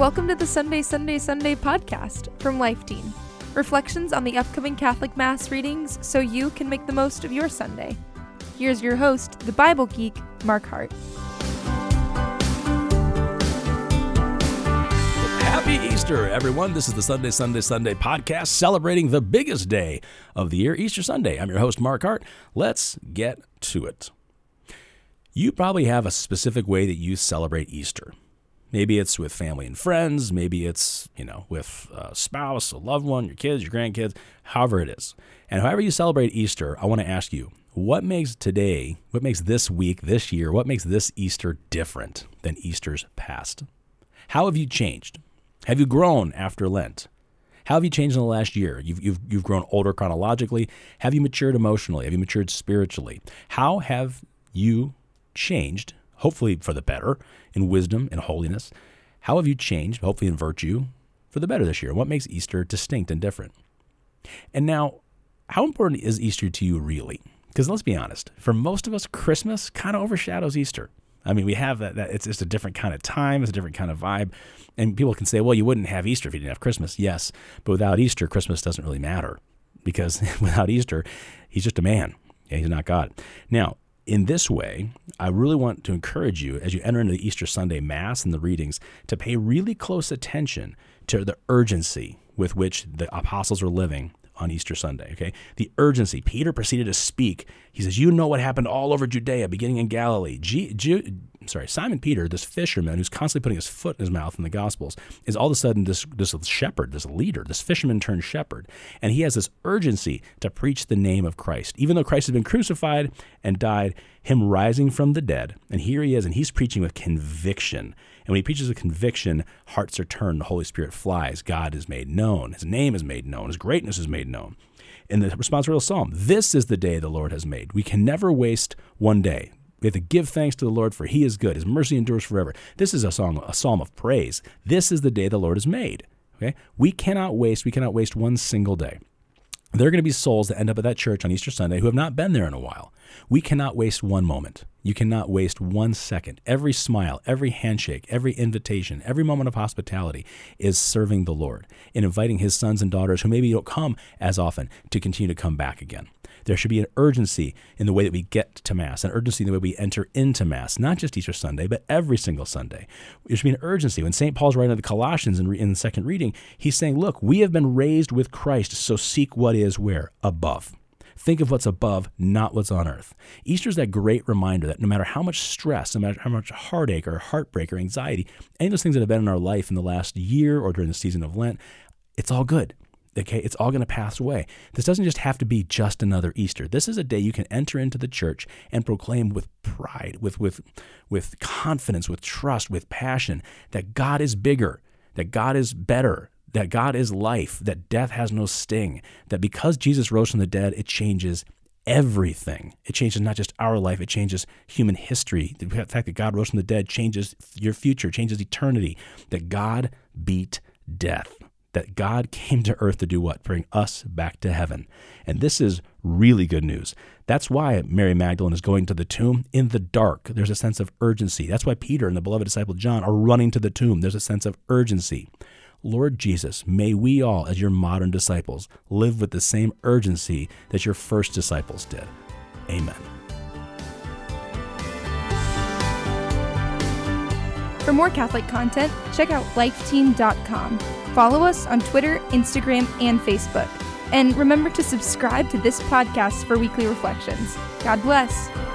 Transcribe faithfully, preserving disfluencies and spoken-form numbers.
Welcome to the Sunday, Sunday, Sunday podcast from Life Team. Reflections on the upcoming Catholic Mass readings so you can make the most of your Sunday. Here's your host, the Bible geek, Mark Hart. Happy Easter, everyone. This is the Sunday, Sunday, Sunday podcast celebrating the biggest day of the year, Easter Sunday. I'm your host, Mark Hart. Let's get to it. You probably have a specific way that you celebrate Easter. Maybe it's with family and friends. Maybe it's, you know, with a spouse, a loved one, your kids, your grandkids, however it is. And however you celebrate Easter, I want to ask you, what makes today, what makes this week, this year, what makes this Easter different than Easter's past? How have you changed? Have you grown after Lent? How have you changed in the last year? You've, you've, you've grown older chronologically. Have you matured emotionally? Have you matured spiritually? How have you changed, hopefully for the better, in wisdom and holiness? How have you changed, hopefully in virtue, for the better this year? What makes Easter distinct and different? And now, how important is Easter to you really? Because let's be honest, for most of us, Christmas kind of overshadows Easter. I mean, we have that, that it's just a different kind of time, it's a different kind of vibe. And people can say, well, you wouldn't have Easter if you didn't have Christmas. Yes, but without Easter, Christmas doesn't really matter. Because without Easter, he's just a man. Yeah, he's not God. Now, in this way, I really want to encourage you, as you enter into the Easter Sunday Mass and the readings, to pay really close attention to the urgency with which the apostles are living on Easter Sunday, okay? The urgency. Peter proceeded to speak. He says, you know what happened all over Judea, beginning in Galilee. G- G- sorry, Simon Peter, this fisherman who's constantly putting his foot in his mouth in the Gospels, is all of a sudden this, this shepherd, this leader, this fisherman turned shepherd. And he has this urgency to preach the name of Christ. Even though Christ has been crucified and died, him rising from the dead. And here he is, and he's preaching with conviction. And when he preaches with conviction, hearts are turned, the Holy Spirit flies, God is made known, his name is made known, his greatness is made known. In the responsorial psalm, this is the day the Lord has made. We can never waste one day. We have to give thanks to the Lord, for he is good. His mercy endures forever. This is a song, a psalm of praise. This is the day the Lord has made. Okay? We cannot waste, we cannot waste one single day. There are going to be souls that end up at that church on Easter Sunday who have not been there in a while. We cannot waste one moment. You cannot waste one second. Every smile, every handshake, every invitation, every moment of hospitality is serving the Lord and inviting his sons and daughters who maybe don't come as often to continue to come back again. There should be an urgency in the way that we get to Mass, an urgency in the way we enter into Mass, not just Easter Sunday, but every single Sunday. There should be an urgency. When Saint Paul's writing to the Colossians in, re- in the second reading, he's saying, look, we have been raised with Christ, so seek what is where? Above. Think of what's above, not what's on earth. Easter is that great reminder that no matter how much stress, no matter how much heartache or heartbreak or anxiety, any of those things that have been in our life in the last year or during the season of Lent, it's all good. Okay, it's all going to pass away. This doesn't just have to be just another Easter. This is a day you can enter into the church and proclaim with pride, with with with confidence, with trust, with passion that God is bigger, that God is better, that God is life, that death has no sting, that because Jesus rose from the dead, it changes everything. It changes not just our life, it changes human history. The fact that God rose from the dead changes your future, changes eternity, that God beat death. That God came to earth to do what? Bring us back to heaven. And this is really good news. That's why Mary Magdalene is going to the tomb in the dark. There's a sense of urgency. That's why Peter and the beloved disciple John are running to the tomb. There's a sense of urgency. Lord Jesus, may we all, as your modern disciples, live with the same urgency that your first disciples did. Amen. For more Catholic content, check out life team dot com. Follow us on Twitter, Instagram, and Facebook. And remember to subscribe to this podcast for weekly reflections. God bless.